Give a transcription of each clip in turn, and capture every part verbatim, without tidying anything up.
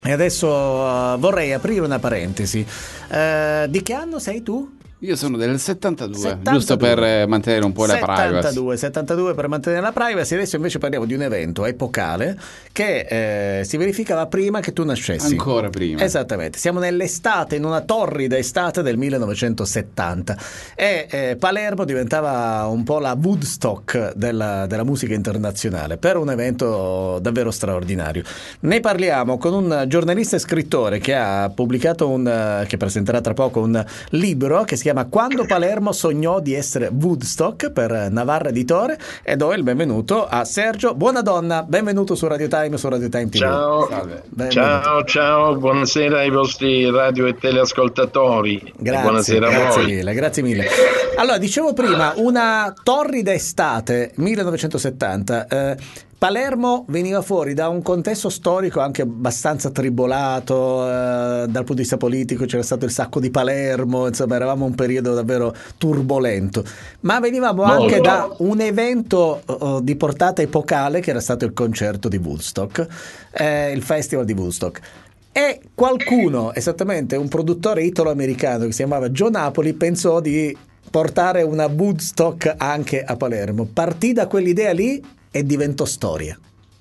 E adesso uh, vorrei aprire una parentesi. Uh, di che anno sei tu? Io sono del settantadue, settantadue. Giusto per eh, mantenere un po' la privacy. settantadue, settantadue per mantenere la privacy. Adesso invece parliamo di un evento epocale che eh, si verificava prima che tu nascessi. Ancora prima. Esattamente. Siamo nell'estate, in una torrida estate del millenovecentosettanta e eh, Palermo diventava un po' la Woodstock della, della musica internazionale per un evento davvero straordinario. Ne parliamo con un giornalista e scrittore che ha pubblicato un che presenterà tra poco un libro che si chiama Quando Palermo sognò di essere Woodstock per Navarra Editore, e do il benvenuto a Sergio Buonadonna. Benvenuto su Radio Time, su Radio Time T V. Ciao, ciao, ciao, buonasera ai vostri radio e teleascoltatori. Grazie, buonasera a grazie voi. mille, grazie mille. Allora, dicevo prima, una torrida estate millenovecentosettanta. Eh, Palermo veniva fuori da un contesto storico anche abbastanza tribolato, eh, dal punto di vista politico c'era stato il sacco di Palermo, insomma eravamo un periodo davvero turbolento, ma venivamo Molto. anche da un evento oh, di portata epocale che era stato il concerto di Woodstock, eh, il festival di Woodstock. E qualcuno, esattamente un produttore italo-americano che si chiamava Joe Napoli, pensò di portare una Woodstock anche a Palermo. Partì da quell'idea lì e diventò storia.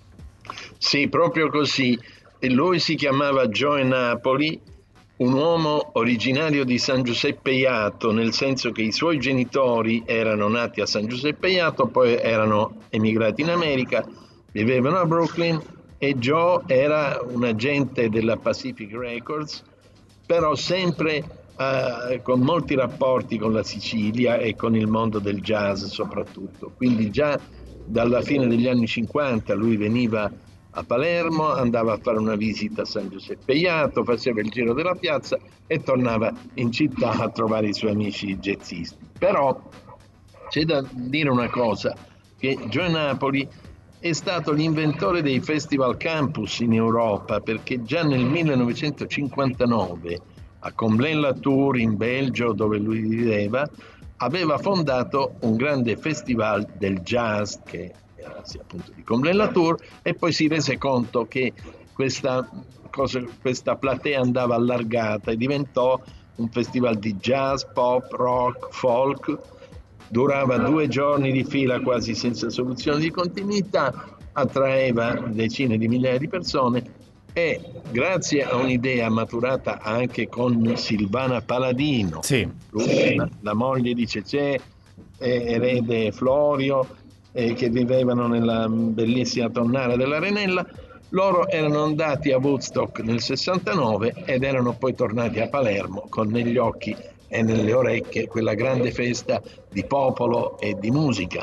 Sì, proprio così. E lui si chiamava Joe Napoli, un uomo originario di San Giuseppe Jato, nel senso che i suoi genitori erano nati a San Giuseppe Jato, poi erano emigrati in America, vivevano a Brooklyn, e Joe era un agente della Pacific Records, però sempre uh, con molti rapporti con la Sicilia e con il mondo del jazz soprattutto. Quindi già dalla fine degli anni cinquanta lui veniva a Palermo, andava a fare una visita a San Giuseppe Jato, faceva il giro della piazza e tornava in città a trovare i suoi amici jazzisti. Però c'è da dire una cosa, che Joe Napoli è stato l'inventore dei festival campus in Europa, perché già nel millenovecentocinquantanove a Comblain-Latour in Belgio, dove lui viveva, aveva fondato un grande festival del jazz che era sì, appunto di Comblain-Latour, e poi si rese conto che questa, cosa, questa platea andava allargata e diventò un festival di jazz, pop, rock, folk. Durava due giorni di fila quasi senza soluzione di continuità, attraeva decine di migliaia di persone, e grazie a un'idea maturata anche con Silvana Paladino, sì. Lui, la, la moglie di Cecè, eh, erede Florio, eh, che vivevano nella bellissima tonnara dell'Arenella, loro erano andati a Woodstock nel sessantanove ed erano poi tornati a Palermo con negli occhi e nelle orecchie quella grande festa di popolo e di musica.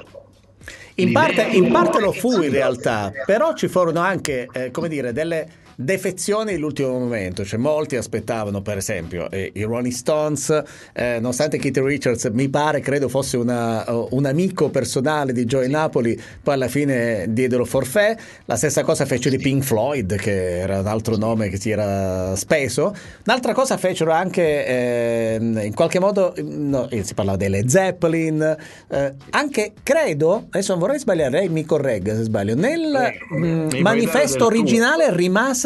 In parte, in parte lo fu in realtà, però ci furono anche, eh, come dire, delle defezioni all'ultimo momento, cioè molti aspettavano per esempio eh, i Rolling Stones, eh, nonostante Keith Richards mi pare, credo fosse una, un amico personale di Joe Napoli, poi alla fine diedero forfait. La stessa cosa fecero i Pink Floyd, che era un altro nome che si era speso. Un'altra cosa fecero anche eh, in qualche modo, no, si parlava delle Zeppelin, eh, anche credo, adesso non vorrei sbagliare, lei mi corregga se sbaglio, nel eh, mh, manifesto originale rimase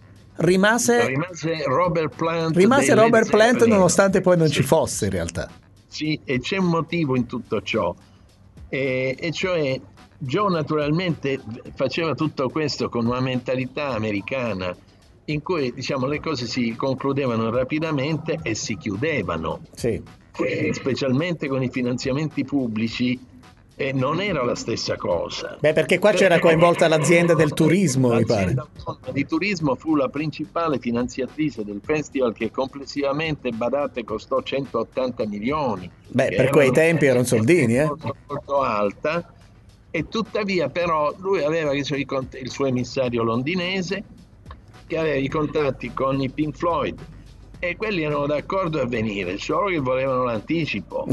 rimase rimase Robert Plant rimase Robert Plant Zeppelin, nonostante poi non sì. ci fosse in realtà. Sì, e c'è un motivo in tutto ciò, e, e cioè Joe naturalmente faceva tutto questo con una mentalità americana in cui, diciamo, le cose si concludevano rapidamente e si chiudevano, sì. e specialmente con i finanziamenti pubblici. E non era la stessa cosa. Beh, perché qua c'era coinvolta l'azienda del turismo, mi pare. L'azienda di turismo fu la principale finanziatrice del festival, che complessivamente, badate, costò centottanta milioni. Beh, per quei tempi erano soldini, eh? Molto, molto alta, e tuttavia però lui aveva il suo emissario londinese, che aveva i contatti con i Pink Floyd, e quelli erano d'accordo a venire, solo che volevano l'anticipo.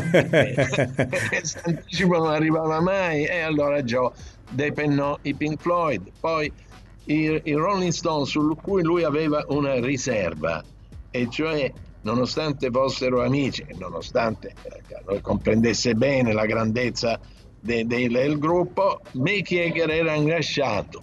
L'anticipo non arrivava mai, e allora Joe depennò i Pink Floyd, poi i, i Rolling Stones, su cui lui aveva una riserva, e cioè, nonostante fossero amici, nonostante eh, comprendesse bene la grandezza de, de, del gruppo, Mick Jagger era ingrasciato.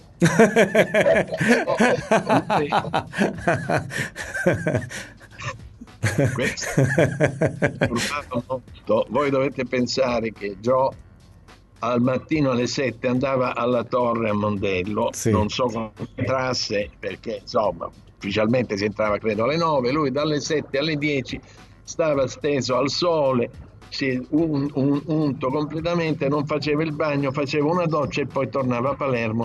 Questo è molto. Voi dovete pensare che Joe al mattino alle sette andava alla torre a Mondello, sì. Non so come entrasse, perché insomma ufficialmente si entrava credo alle nove, lui dalle sette alle dieci stava steso al sole, si un, un, unto completamente, non faceva il bagno, faceva una doccia e poi tornava a Palermo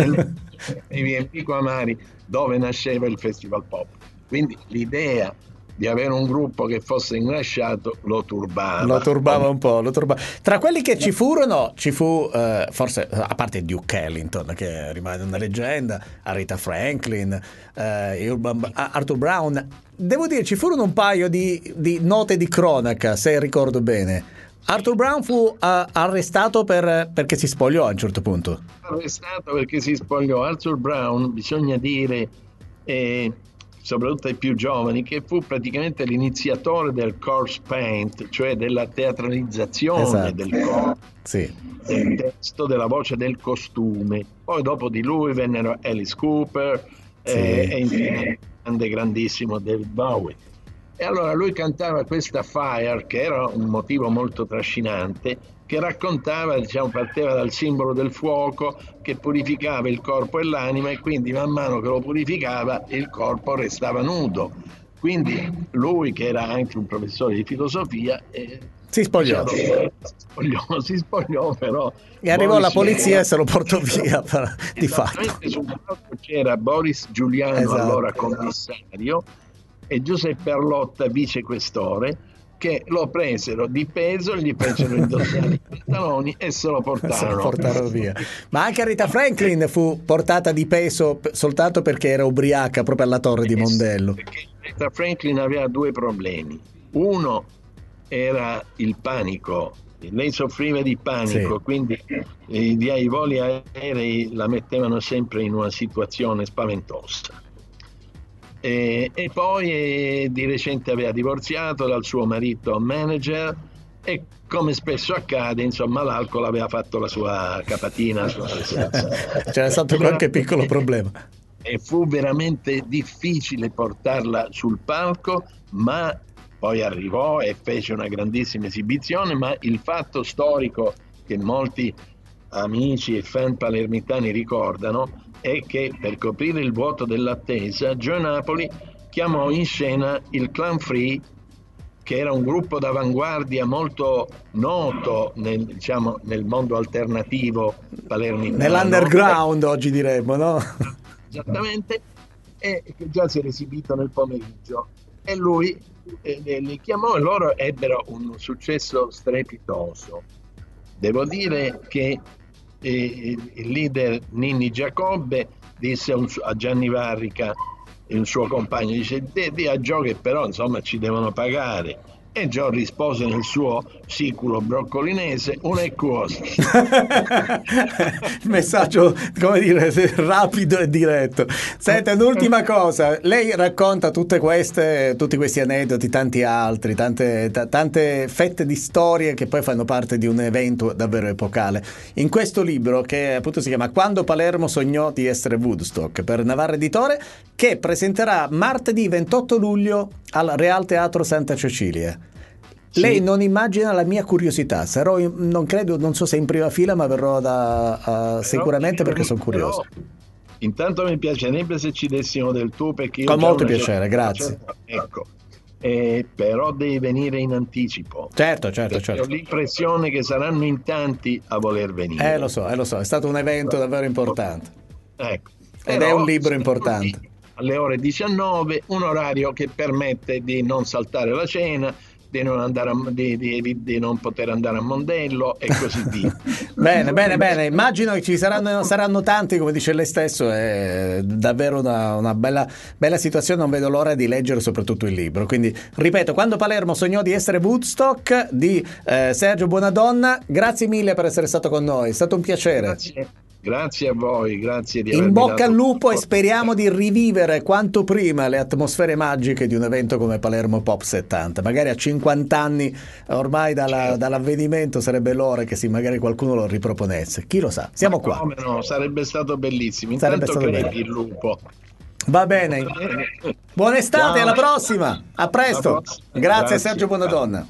e via Enrico Amari, dove nasceva il Festival Pop. Quindi l'idea di avere un gruppo che fosse ingrasciato lo turbava. Lo turbava un po', lo turbava. Tra quelli che ci furono, ci fu eh, forse, a parte Duke Ellington, che rimane una leggenda, Aretha Franklin, eh, Urban, Arthur Brown. Devo dire, ci furono un paio di, di note di cronaca, se ricordo bene. Arthur Brown fu uh, arrestato per, perché si spogliò a un certo punto. Arrestato perché si spogliò. Arthur Brown, bisogna dire... Eh, soprattutto ai più giovani, che fu praticamente l'iniziatore del corpse paint, cioè della teatralizzazione, esatto. Del corpo, sì. Del testo, della voce, del costume. Poi dopo di lui vennero Alice Cooper, sì. eh, e infine il grande, grandissimo David Bowie. E allora lui cantava questa Fire, che era un motivo molto trascinante, che raccontava, diciamo, parteva dal simbolo del fuoco che purificava il corpo e l'anima, e quindi man mano che lo purificava il corpo restava nudo. Quindi lui, che era anche un professore di filosofia, eh, si spogliò. Si spogliò, si spogliò però. E arrivò Boris la polizia era... e se lo portò via di fatto. Sul palco c'era Boris Giuliano, esatto. Allora commissario, e Giuseppe Arlotta, vicequestore, che lo presero di peso, gli fecero indossare i pantaloni e se lo portarono. Se lo portarono via. Ma anche Aretha Franklin fu portata di peso soltanto perché era ubriaca proprio alla torre di Mondello. Perché Aretha Franklin aveva due problemi. Uno era il panico. Lei soffriva di panico, sì. Quindi i, i voli aerei la mettevano sempre in una situazione spaventosa. E, e poi eh, di recente aveva divorziato dal suo marito manager e, come spesso accade, insomma, l'alcol aveva fatto la sua capatina, la sua c'era stato qualche piccolo problema e fu veramente difficile portarla sul palco, ma poi arrivò e fece una grandissima esibizione. Ma il fatto storico che molti amici e fan palermitani ricordano è che per coprire il vuoto dell'attesa Joe Napoli chiamò in scena il Clan Free, che era un gruppo d'avanguardia molto noto nel, diciamo, nel mondo alternativo palermitano, nell'underground, no? Oggi diremmo, no? Esattamente, e che già si era esibito nel pomeriggio, e lui eh, li chiamò e loro ebbero un successo strepitoso. Devo dire che E il leader Ninni Giacobbe disse a Gianni Varrica, un suo compagno, dice: di a Gio che però insomma ci devono pagare. E Gio rispose nel suo siculo broccolinese: una è cosa. Messaggio, come dire, rapido e diretto. Senta, un'ultima cosa, lei racconta tutte queste, tutti questi aneddoti, tanti altri, tante, t- tante fette di storie che poi fanno parte di un evento davvero epocale. In questo libro, che appunto si chiama Quando Palermo sognò di essere Woodstock, per Navarra Editore, che presenterà martedì ventotto luglio al Real Teatro Santa Cecilia. Sì. Lei non immagina la mia curiosità. Sarò in, non credo, non so se in prima fila, ma verrò da uh, sicuramente perché sono curioso. Però, intanto mi piacerebbe se ci dessimo del tu, perché io con molto piacere, grazie. Ecco, eh, però devi venire in anticipo. Certo, certo, certo. Ho l'impressione che saranno in tanti a voler venire. Eh, lo so, eh, lo so. È stato un evento davvero importante. Ecco. Ed però, è un libro importante. Alle ore diciannove, un orario che permette di non saltare la cena, di non, andare a, di, di, di non poter andare a Mondello e così via. Bene, bene, bene. Immagino che ci saranno, saranno tanti, come dice lei stesso. È davvero una, una bella, bella situazione. Non vedo l'ora di leggere soprattutto il libro. Quindi, ripeto, Quando Palermo sognò di essere Woodstock di eh, Sergio Bonadonna. Grazie mille per essere stato con noi, è stato un piacere. Grazie. Grazie a voi, grazie di In avermi bocca dato al lupo e supporto. speriamo di rivivere quanto prima le atmosfere magiche di un evento come Palermo Pop settanta. Magari a cinquanta anni ormai dalla- Certo. dall'avvenimento sarebbe l'ora che sì, magari qualcuno lo riproponesse. Chi lo sa? Siamo Ma qua. come no, sarebbe stato bellissimo. Sarebbe Intanto stato crepi bello. il lupo. Va bene. Buona estate, Ciao. alla prossima. A presto. Alla prossima. Grazie Grazie. Sergio Bonadonna.